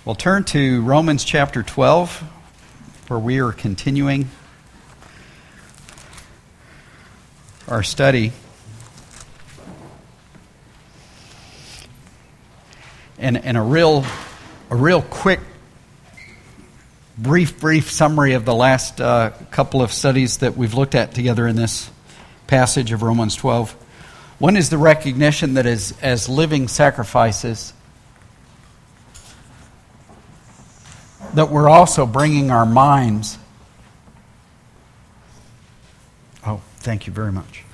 We'll turn to Romans chapter 12, where we are continuing our study. And a real quick, brief summary of the last couple of studies that we've looked at together in this passage of Romans 12. One is the recognition that as living sacrifices, that we're also bringing our minds. Oh, thank you very much.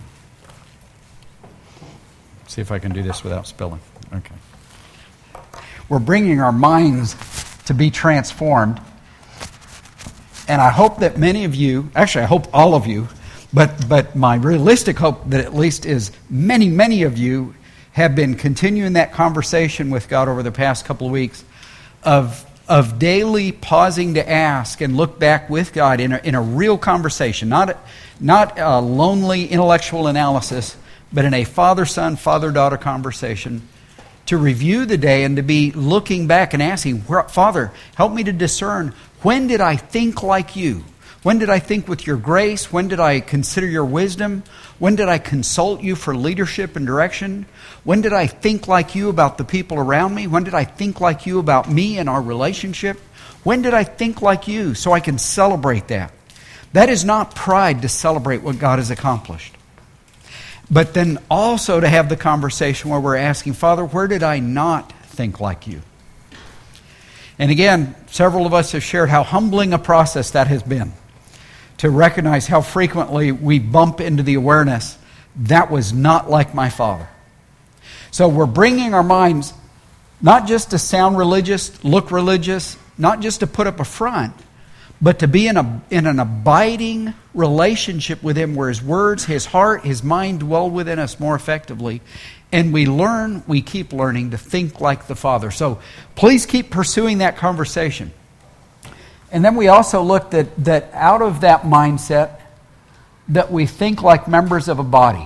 See if I can do this without spilling. Okay. We're bringing our minds to be transformed. And I hope that many of you, actually I hope all of you, but my realistic hope that at least is many of you have been continuing that conversation with God over the past couple of weeks of daily pausing to ask and look back with God in a real conversation, not a lonely intellectual analysis, but in a father-son, father-daughter conversation, to review the day and to be looking back and asking, Father, help me to discern, when did I think like you? When did I think with your grace? When did I consider your wisdom? When did I consult you for leadership and direction? When did I think like you about the people around me? When did I think like you about me and our relationship? When did I think like you so I can celebrate that? That is not pride to celebrate what God has accomplished. But then also to have the conversation where we're asking, Father, where did I not think like you? And again, several of us have shared how humbling a process that has been, to recognize how frequently we bump into the awareness, that was not like my Father. So we're bringing our minds not just to sound religious, look religious, not just to put up a front, but to be in an abiding relationship with Him where His words, His heart, His mind dwell within us more effectively. And we keep learning to think like the Father. So please keep pursuing that conversation. And then we also looked at that out of that mindset that we think like members of a body.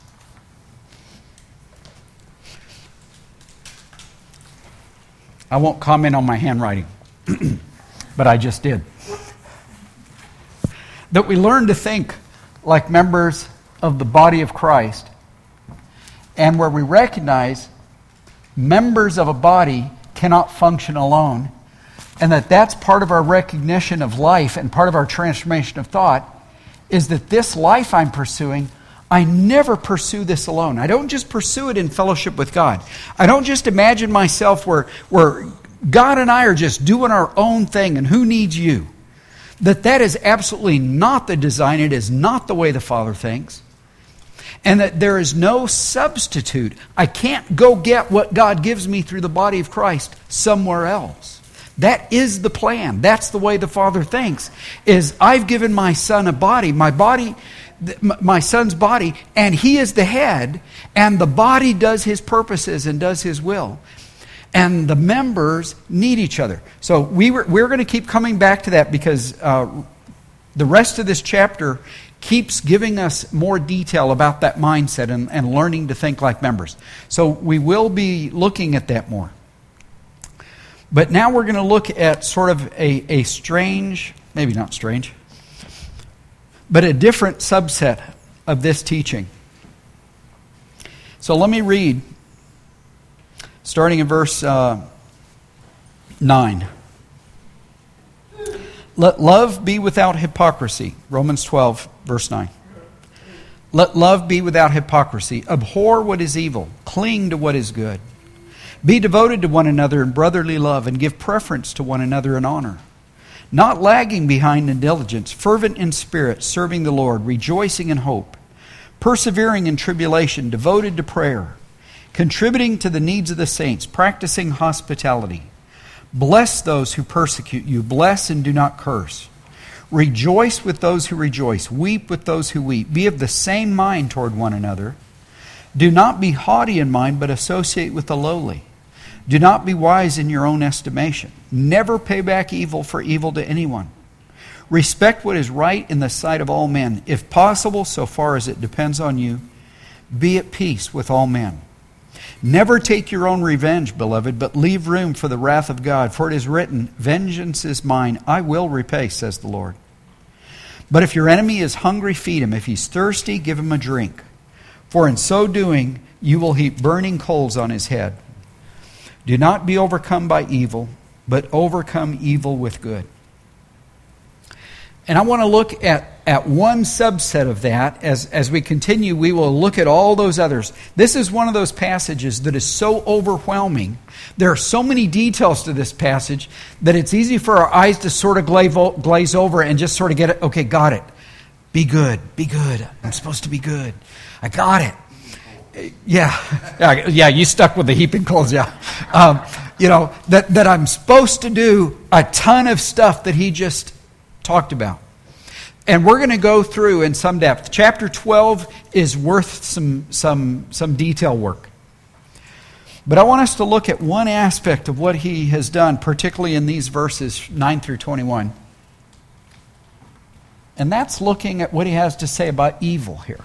I won't comment on my handwriting, but I just did. That we learn to think like members of the body of Christ, and where we recognize members of a body cannot function alone, and that's part of our recognition of life and part of our transformation of thought, is that this life I'm pursuing, I never pursue this alone. I don't just pursue it in fellowship with God. I don't just imagine myself where God and I are just doing our own thing and who needs you. That is absolutely not the design. It is not the way the Father thinks. And that there is no substitute. I can't go get what God gives me through the body of Christ somewhere else. That is the plan. That's the way the Father thinks. Is I've given my Son a body, my Son's body, and He is the head, and the body does His purposes and does His will. And the members need each other. So we're going to keep coming back to that because the rest of this chapter keeps giving us more detail about that mindset and learning to think like members. So we will be looking at that more. But now we're going to look at sort of a strange, maybe not strange, but a different subset of this teaching. So let me read, starting in verse 9. Let love be without hypocrisy. Romans 12, verse 9. Let love be without hypocrisy. Abhor what is evil. Cling to what is good. Be devoted to one another in brotherly love, and give preference to one another in honor. Not lagging behind in diligence, fervent in spirit, serving the Lord, rejoicing in hope, persevering in tribulation, devoted to prayer, contributing to the needs of the saints, practicing hospitality. Bless those who persecute you. Bless and do not curse. Rejoice with those who rejoice. Weep with those who weep. Be of the same mind toward one another. Do not be haughty in mind, but associate with the lowly. Do not be wise in your own estimation. Never pay back evil for evil to anyone. Respect what is right in the sight of all men. If possible, so far as it depends on you, be at peace with all men. Never take your own revenge, beloved, but leave room for the wrath of God. For it is written, vengeance is mine, I will repay, says the Lord. But if your enemy is hungry, feed him. If he's thirsty, give him a drink. For in so doing, you will heap burning coals on his head. Do not be overcome by evil, but overcome evil with good. And I want to look at one subset of that. As we continue, we will look at all those others. This is one of those passages that is so overwhelming. There are so many details to this passage that it's easy for our eyes to sort of glaze over and just sort of get it. Okay, got it. Be good. Be good. I'm supposed to be good. I got it. Yeah, you stuck with the heaping coals, yeah. That I'm supposed to do a ton of stuff that he just talked about. And we're going to go through in some depth. Chapter 12 is worth some detail work. But I want us to look at one aspect of what he has done, particularly in these verses 9 through 21. And that's looking at what he has to say about evil here.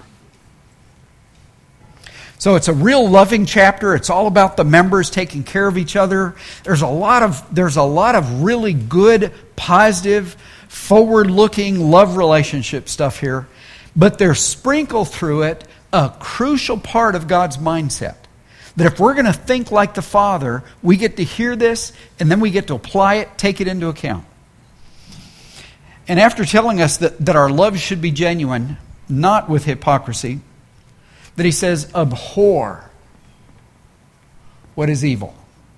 So it's a real loving chapter. It's all about the members taking care of each other. There's a lot of really good, positive, forward-looking love relationship stuff here. But there's sprinkled through it a crucial part of God's mindset. That if we're going to think like the Father, we get to hear this and then we get to apply it, take it into account. And after telling us that our love should be genuine, not with hypocrisy, that he says, abhor what is evil.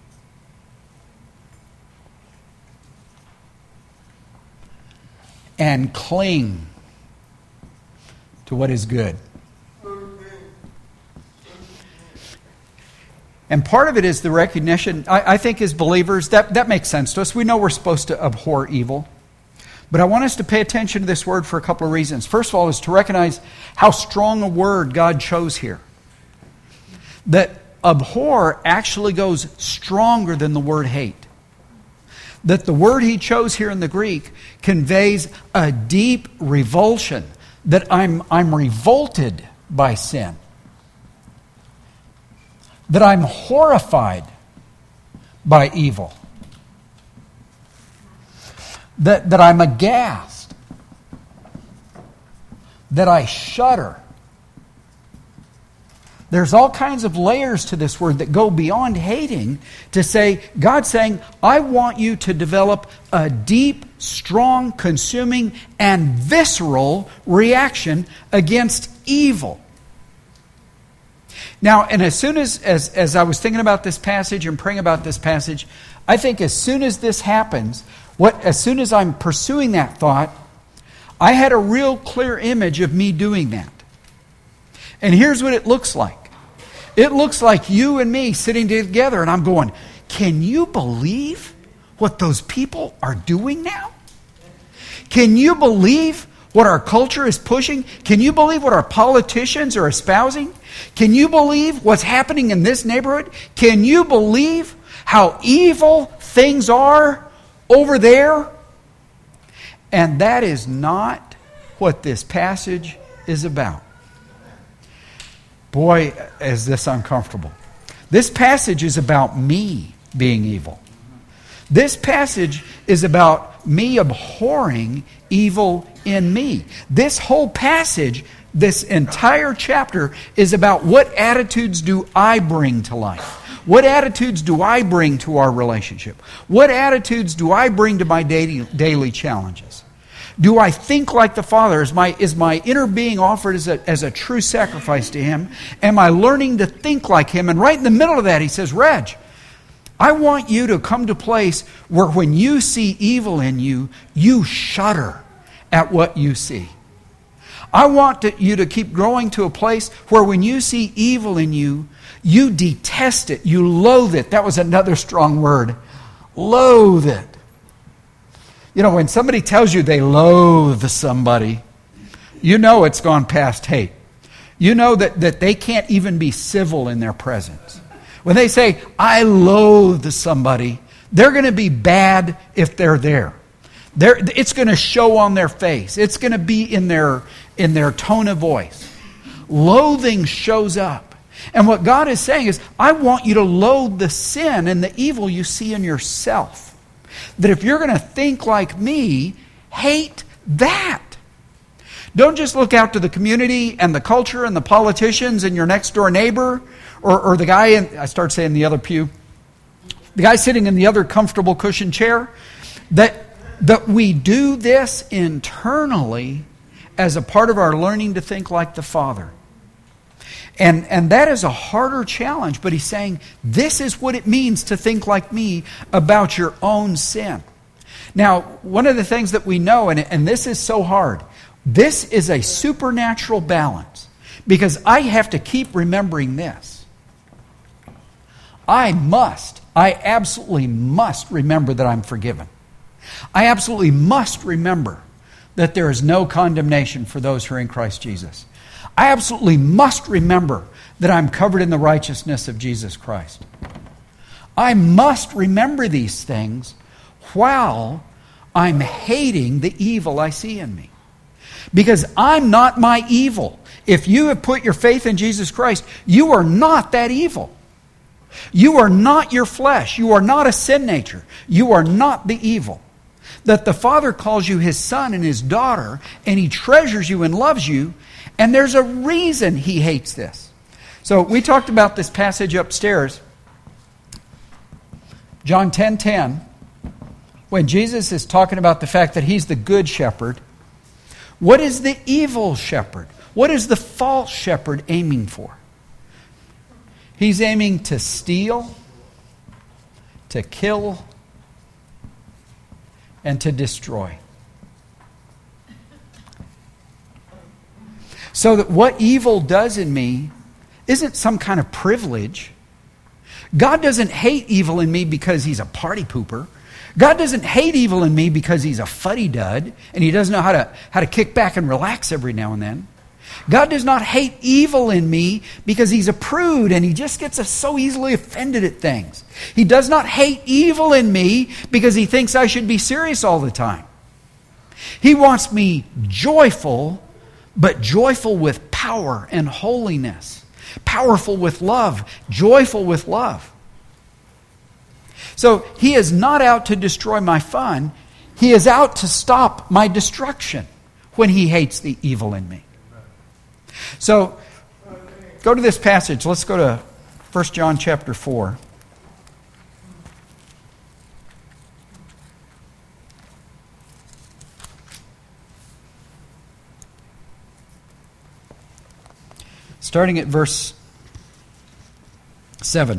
And cling to what is good. And part of it is the recognition, I think as believers, that makes sense to us. We know we're supposed to abhor evil. But I want us to pay attention to this word for a couple of reasons. First of all is to recognize how strong a word God chose here. That abhor actually goes stronger than the word hate. That the word he chose here in the Greek conveys a deep revulsion. That I'm revolted by sin. That I'm horrified by evil. That I'm aghast. That I shudder. There's all kinds of layers to this word that go beyond hating to say, God's saying, I want you to develop a deep, strong, consuming, and visceral reaction against evil. Now, and as soon as I was thinking about this passage and praying about this passage, I think as soon as this happens, as soon as I'm pursuing that thought, I had a real clear image of me doing that. And here's what it looks like. It looks like you and me sitting together, and I'm going, can you believe what those people are doing now? Can you believe what our culture is pushing? Can you believe what our politicians are espousing? Can you believe what's happening in this neighborhood? Can you believe how evil things are over there? And that is not what this passage is about. Boy, is this uncomfortable. This passage is about me being evil. This passage is about me abhorring evil in me. This whole passage, this entire chapter, is about what attitudes do I bring to life? What attitudes do I bring to our relationship? What attitudes do I bring to my daily challenges? Do I think like the Father? Is my inner being offered as a true sacrifice to Him? Am I learning to think like Him? And right in the middle of that, He says, Reg, I want you to come to a place where when you see evil in you, you shudder at what you see. I want you to keep growing to a place where when you see evil in you, you detest it, you loathe it. That was another strong word. Loathe it. You know, when somebody tells you they loathe somebody, you know it's gone past hate. You know that they can't even be civil in their presence. When they say, I loathe somebody, they're going to be bad if they're there. It's going to show on their face. It's going to be in their tone of voice. Loathing shows up. And what God is saying is, I want you to loathe the sin and the evil you see in yourself. That if you're going to think like me, hate that. Don't just look out to the community and the culture and the politicians and your next door neighbor or the guy in, I start saying the other pew, the guy sitting in the other comfortable cushion chair. That we do this internally as a part of our learning to think like the Father. And that is a harder challenge, but he's saying this is what it means to think like me about your own sin. Now, one of the things that we know, and this is so hard, this is a supernatural balance, because I have to keep remembering this. I absolutely must remember that I'm forgiven. I absolutely must remember that there is no condemnation for those who are in Christ Jesus. I absolutely must remember that I'm covered in the righteousness of Jesus Christ. I must remember these things while I'm hating the evil I see in me. Because I'm not my evil. If you have put your faith in Jesus Christ, you are not that evil. You are not your flesh. You are not a sin nature. You are not the evil. That the Father calls you His son and His daughter, and He treasures you and loves you, and there's a reason He hates this. So we talked about this passage upstairs. John 10:10, when Jesus is talking about the fact that He's the good shepherd, what is the evil shepherd? What is the false shepherd aiming for? He's aiming to steal, to kill, and to destroy. So that what evil does in me isn't some kind of privilege. God doesn't hate evil in me because He's a party pooper. God doesn't hate evil in me because He's a fuddy-dud and He doesn't know how to kick back and relax every now and then. God does not hate evil in me because He's a prude and He just gets so easily offended at things. He does not hate evil in me because He thinks I should be serious all the time. He wants me joyful, but joyful with power and holiness. Powerful with love, joyful with love. So He is not out to destroy my fun. He is out to stop my destruction when He hates the evil in me. So, go to this passage. Let's go to 1 John chapter 4. Starting at verse 7.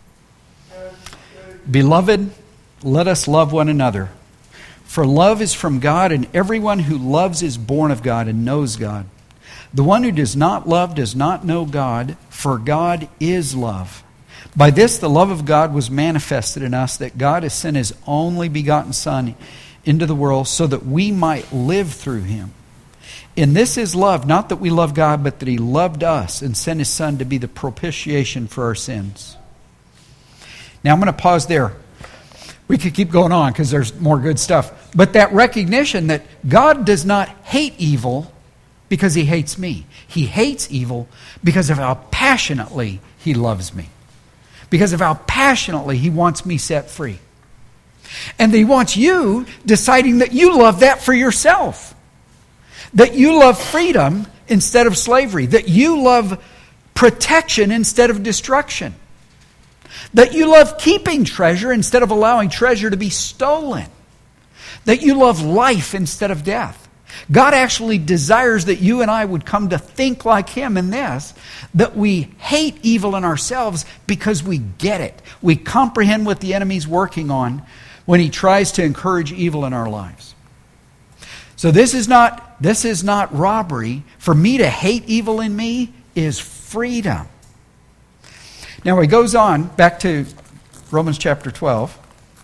Beloved, let us love one another. For love is from God, and everyone who loves is born of God and knows God. The one who does not love does not know God, for God is love. By this the love of God was manifested in us, that God has sent His only begotten Son into the world so that we might live through Him. In this is love, not that we love God, but that He loved us and sent His Son to be the propitiation for our sins. Now I'm going to pause there. We could keep going on because there's more good stuff. But that recognition that God does not hate evil because He hates me. He hates evil because of how passionately He loves me. Because of how passionately He wants me set free. And He wants you deciding that you love that for yourself. That you love freedom instead of slavery. That you love protection instead of destruction. That you love keeping treasure instead of allowing treasure to be stolen. That you love life instead of death. God actually desires that you and I would come to think like Him in this, that we hate evil in ourselves because we get it. We comprehend what the enemy's working on when he tries to encourage evil in our lives. So this is not robbery. For me to hate evil in me is freedom. Now he goes on back to Romans chapter 12.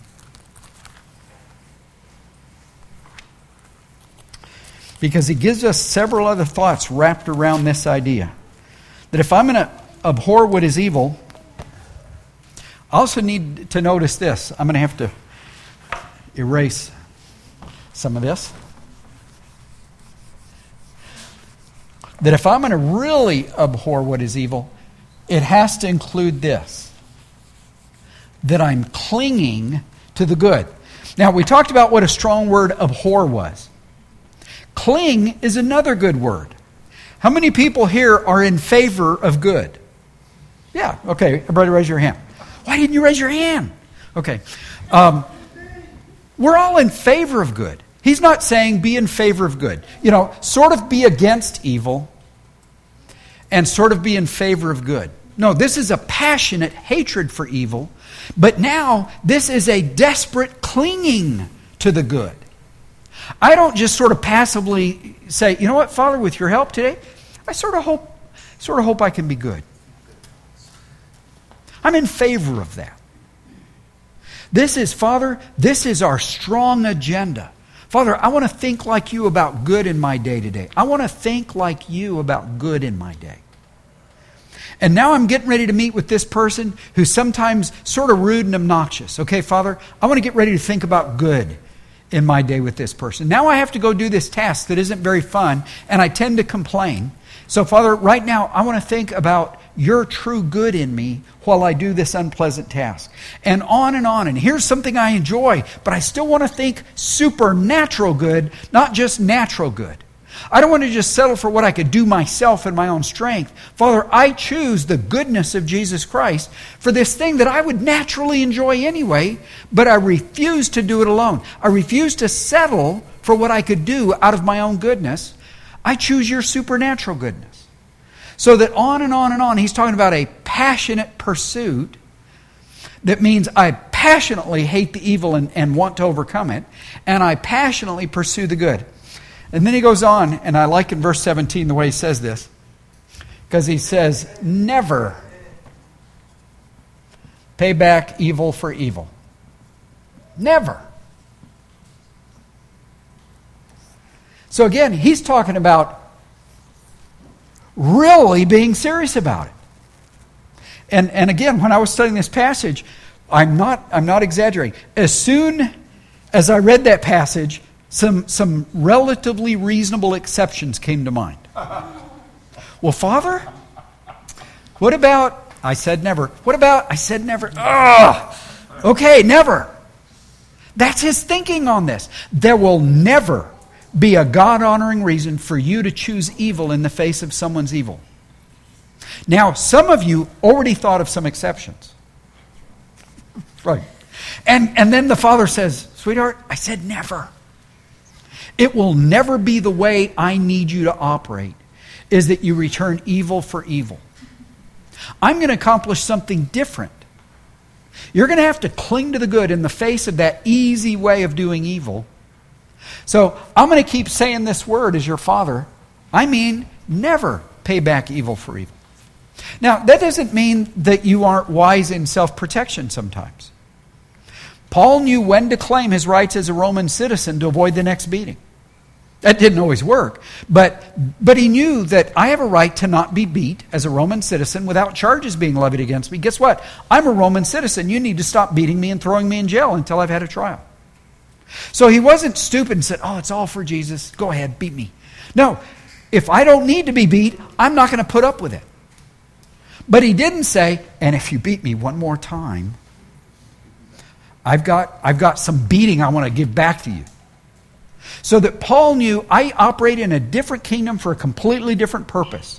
Because he gives us several other thoughts wrapped around this idea. That if I'm going to abhor what is evil, I also need to notice this. I'm going to have to erase some of this. That if I'm going to really abhor what is evil, it has to include this, that I'm clinging to the good. Now, we talked about what a strong word abhor was. Cling is another good word. How many people here are in favor of good? Yeah, okay, everybody raise your hand. Why didn't you raise your hand? Okay. We're all in favor of good. He's not saying be in favor of good. You know, sort of be against evil and sort of be in favor of good. No, this is a passionate hatred for evil, but now this is a desperate clinging to the good. I don't just sort of passively say, you know what, Father, with your help today, I sort of hope I can be good. I'm in favor of that. This is, Father, this is our strong agenda. Father, I want to think like you about good in my day today. I want to think like you about good in my day. And now I'm getting ready to meet with this person who's sometimes sort of rude and obnoxious. Okay, Father, I want to get ready to think about good in my day with this person. Now I have to go do this task that isn't very fun, and I tend to complain. So, Father, right now I want to think about your true good in me while I do this unpleasant task. And on and on. And here's something I enjoy, but I still want to think supernatural good, not just natural good. I don't want to just settle for what I could do myself in my own strength. Father, I choose the goodness of Jesus Christ for this thing that I would naturally enjoy anyway, but I refuse to do it alone. I refuse to settle for what I could do out of my own goodness. I choose your supernatural goodness. So that on and on and on, he's talking about a passionate pursuit. That means I passionately hate the evil and want to overcome it, and I passionately pursue the good. And then he goes on, and I like in verse 17 the way he says this, because he says, never pay back evil for evil. Never. So again, he's talking about really being serious about it. And again, when I was studying this passage, I'm not exaggerating. As soon as I read that passage, some relatively reasonable exceptions came to mind. Well, Father, what about, I said never. What about, I said never. Okay, never. That's his thinking on this. There will never be a God-honoring reason for you to choose evil in the face of someone's evil. Now, some of you already thought of some exceptions. Right. And then the Father says, sweetheart, I said never. It will never be the way I need you to operate, is that you return evil for evil. I'm going to accomplish something different. You're going to have to cling to the good in the face of that easy way of doing evil. So I'm going to keep saying this word as your Father. I mean, never pay back evil for evil. Now, that doesn't mean that you aren't wise in self-protection sometimes. Paul knew when to claim his rights as a Roman citizen to avoid the next beating. That didn't always work, but he knew that I have a right to not be beat as a Roman citizen without charges being levied against me. Guess what? I'm a Roman citizen. You need to stop beating me and throwing me in jail until I've had a trial. So he wasn't stupid and said, it's all for Jesus. Go ahead, beat me. No, if I don't need to be beat, I'm not going to put up with it. But he didn't say, and if you beat me one more time, I've got some beating I want to give back to you. So that Paul knew I operate in a different kingdom for a completely different purpose.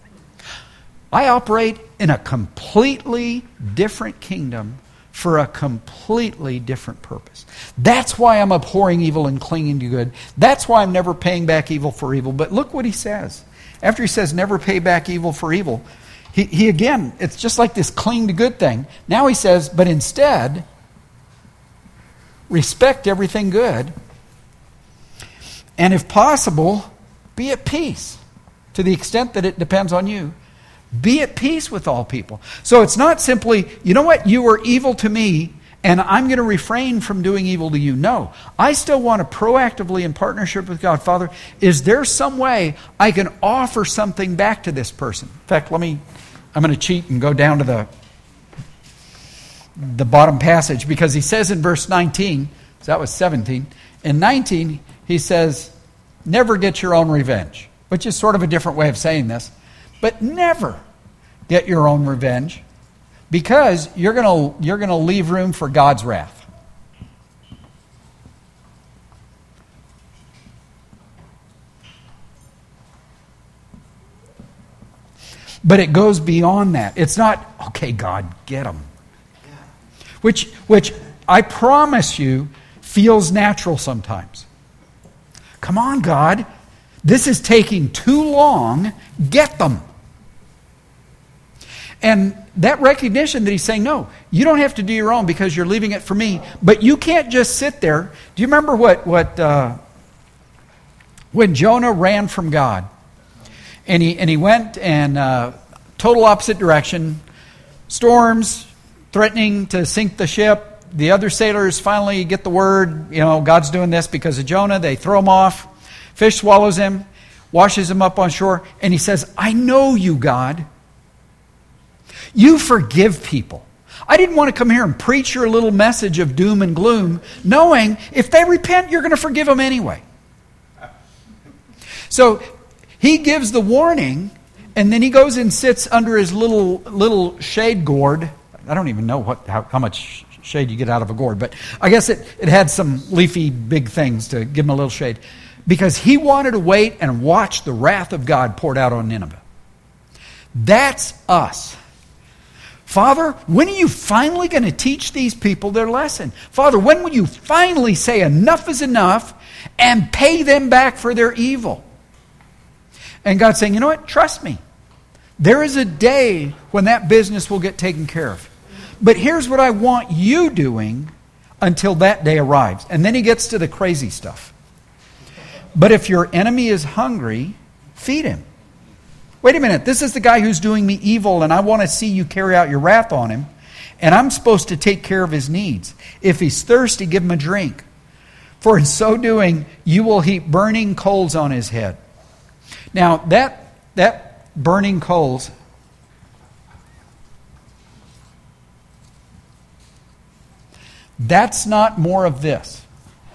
I operate in a completely different kingdom for a completely different purpose. That's why I'm abhorring evil and clinging to good. That's why I'm never paying back evil for evil. But look what he says. After he says never pay back evil for evil, he again, it's just like this cling to good thing. Now he says, but instead, respect everything good, and if possible, be at peace. To the extent that it depends on you, be at peace with all people. So it's not simply, you know what, you were evil to me, and I'm going to refrain from doing evil to you. No, I still want to proactively, in partnership with God, Father, is there some way I can offer something back to this person? In fact, I'm going to cheat and go down to the bottom passage, because he says in verse 19, so that was 17, in 19, he says, never get your own revenge, which is sort of a different way of saying this, but never get your own revenge, because you're going to leave room for God's wrath. But it goes beyond that. It's not, okay, God, get them. Which I promise you feels natural sometimes. Come on, God. This is taking too long. Get them. And that recognition that he's saying, no, you don't have to do your own because you're leaving it for me. But you can't just sit there. Do you remember when Jonah ran from God? And he went and total opposite direction. Storms, threatening to sink the ship. The other sailors finally get the word, God's doing this because of Jonah. They throw him off. Fish swallows him, washes him up on shore. And he says, I know you, God. You forgive people. I didn't want to come here and preach your little message of doom and gloom, knowing if they repent, you're going to forgive them anyway. So he gives the warning, and then he goes and sits under his little shade gourd. I don't even know how much shade you get out of a gourd, but I guess it had some leafy big things to give him a little shade. Because he wanted to wait and watch the wrath of God poured out on Nineveh. That's us. Father, when are you finally going to teach these people their lesson? Father, when will you finally say enough is enough and pay them back for their evil? And God's saying, you know what? Trust me. There is a day when that business will get taken care of. But here's what I want you doing until that day arrives. And then he gets to the crazy stuff. But if your enemy is hungry, feed him. Wait a minute, this is the guy who's doing me evil, and I want to see you carry out your wrath on him, and I'm supposed to take care of his needs. If he's thirsty, give him a drink. For in so doing, you will heap burning coals on his head. Now, that burning coals, that's not more of this.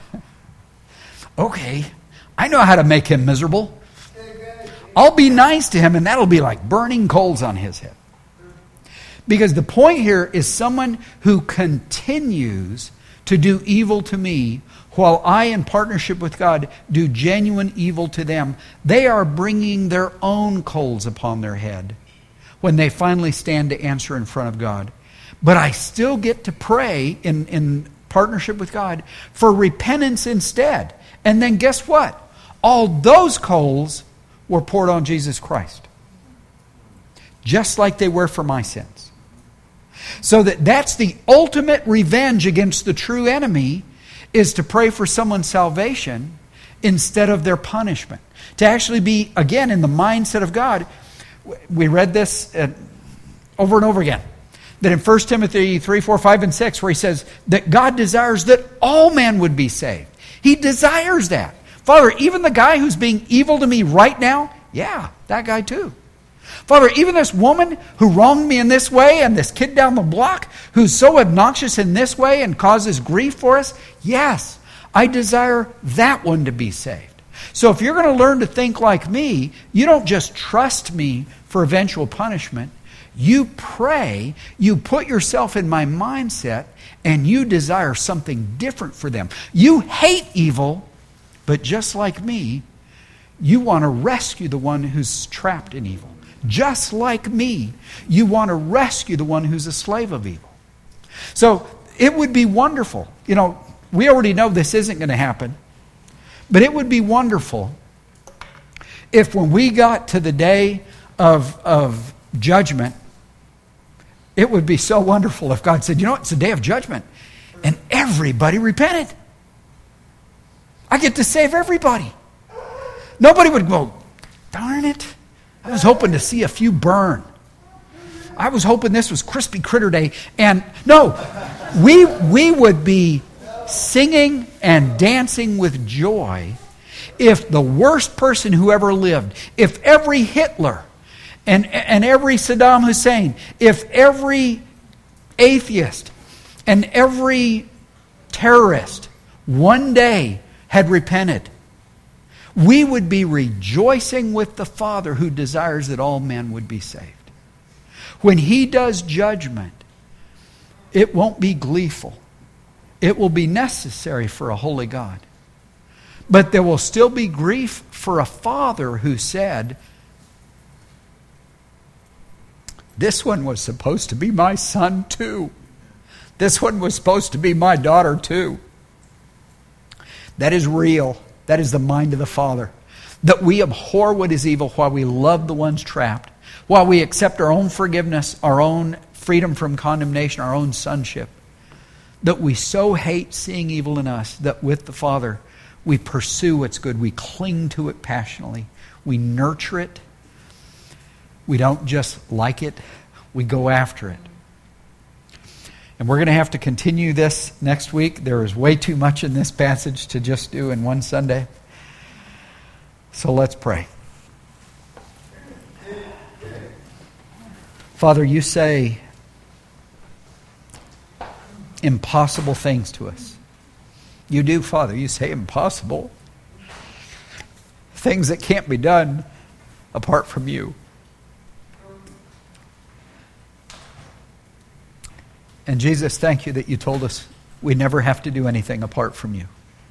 Okay, I know how to make him miserable. I'll be nice to him, and that'll be like burning coals on his head. Because the point here is someone who continues to do evil to me while I, in partnership with God, do genuine evil to them. They are bringing their own coals upon their head when they finally stand to answer in front of God. But I still get to pray in partnership with God for repentance instead. And then guess what? All those coals were poured on Jesus Christ. Just like they were for my sins. So that's the ultimate revenge against the true enemy, is to pray for someone's salvation instead of their punishment. To actually be, again, in the mindset of God. We read this over and over again. That in 1 Timothy 3, 4, 5, and 6, where he says that God desires that all men would be saved. He desires that. Father, even the guy who's being evil to me right now, yeah, that guy too. Father, even this woman who wronged me in this way, and this kid down the block who's so obnoxious in this way and causes grief for us, yes, I desire that one to be saved. So if you're going to learn to think like me, you don't just trust me for eventual punishment. You pray, you put yourself in my mindset, and you desire something different for them. You hate evil, but just like me, you want to rescue the one who's trapped in evil. Just like me, you want to rescue the one who's a slave of evil. So it would be wonderful. We already know this isn't going to happen. But it would be wonderful if when we got to the day of judgment, it would be so wonderful if God said, you know what, it's the day of judgment. And everybody repented. I get to save everybody. Nobody would go, darn it. I was hoping to see a few burn. I was hoping this was Crispy Critter Day. And no, we would be singing and dancing with joy if the worst person who ever lived, if every Hitler and every Saddam Hussein, if every atheist and every terrorist one day had repented, we would be rejoicing with the Father who desires that all men would be saved. When He does judgment, it won't be gleeful. It will be necessary for a holy God. But there will still be grief for a father who said, this one was supposed to be my son too. This one was supposed to be my daughter too. That is real. That is the mind of the Father. That we abhor what is evil while we love the ones trapped. While we accept our own forgiveness, our own freedom from condemnation, our own sonship. That we so hate seeing evil in us that with the Father we pursue what's good. We cling to it passionately. We nurture it. We don't just like it. We go after it. And we're going to have to continue this next week. There is way too much in this passage to just do in one Sunday. So let's pray. Father, you say impossible things to us. You do, Father. You say impossible. Things that can't be done apart from you. And Jesus, thank you that you told us we never have to do anything apart from you.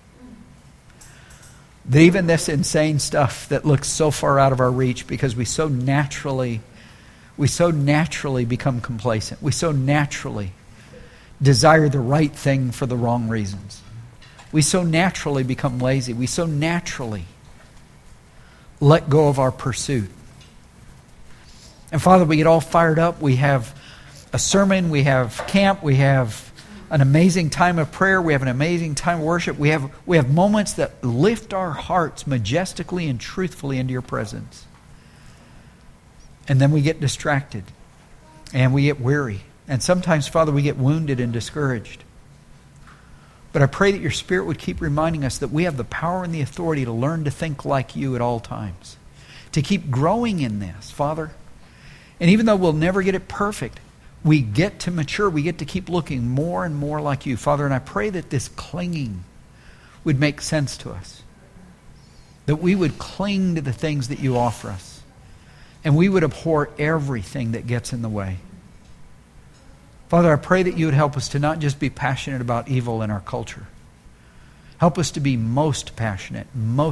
That even this insane stuff that looks so far out of our reach because we so naturally become complacent. We so naturally desire the right thing for the wrong reasons. We so naturally become lazy. We so naturally let go of our pursuit. And Father, we get all fired up. We have a sermon, we have camp, we have an amazing time of prayer, we have an amazing time of worship. We have moments that lift our hearts majestically and truthfully into your presence. And then we get distracted and we get weary. And sometimes, Father, we get wounded and discouraged. But I pray that your Spirit would keep reminding us that we have the power and the authority to learn to think like you at all times. To keep growing in this, Father. And even though we'll never get it perfect, we get to mature. We get to keep looking more and more like you, Father. And I pray that this clinging would make sense to us. That we would cling to the things that you offer us. And we would abhor everything that gets in the way. Father, I pray that you would help us to not just be passionate about evil in our culture. Help us to be most passionate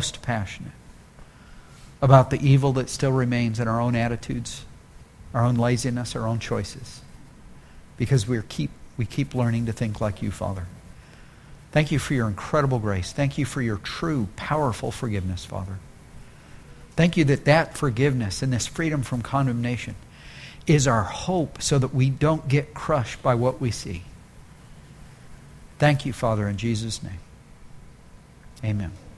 about the evil that still remains in our own attitudes, our own laziness, our own choices. Because we keep learning to think like you, Father. Thank you for your incredible grace. Thank you for your true, powerful forgiveness, Father. Thank you that forgiveness and this freedom from condemnation is our hope so that we don't get crushed by what we see. Thank you, Father, in Jesus' name. Amen.